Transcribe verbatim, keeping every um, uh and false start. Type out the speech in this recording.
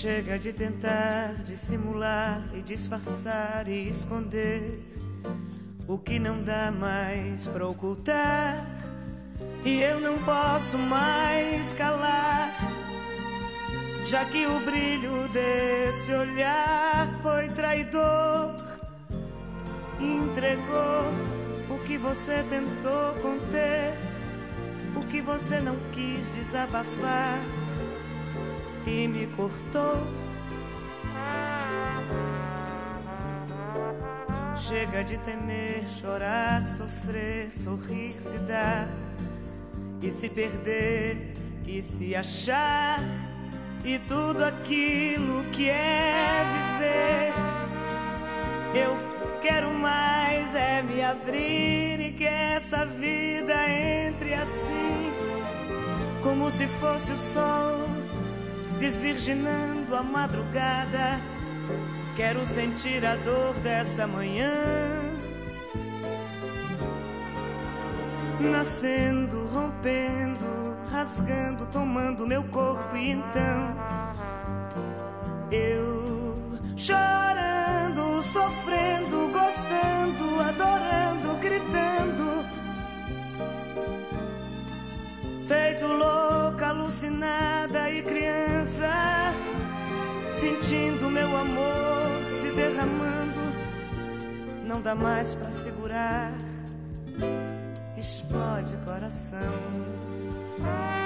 Chega de tentar dissimular e disfarçar e esconder o que não dá mais pra ocultar. E eu não posso mais calar, já que o brilho desse olhar foi traidor. Entregou o que você tentou conter, o que você não quis desabafar, e me cortou. Chega de temer, chorar, sofrer, sorrir, se dar e se perder e se achar, e tudo aquilo que é viver. Eu quero mais é me abrir e que essa vida entre assim, como se fosse o sol desvirginando a madrugada. Quero sentir a dor dessa manhã, nascendo, rompendo, rasgando, tomando meu corpo. E então eu chorando, sofrendo, gostando, adorando, gritando, feito louca, alucinada e criança, sentindo meu amor se derramando. Não dá mais pra segurar, explode coração.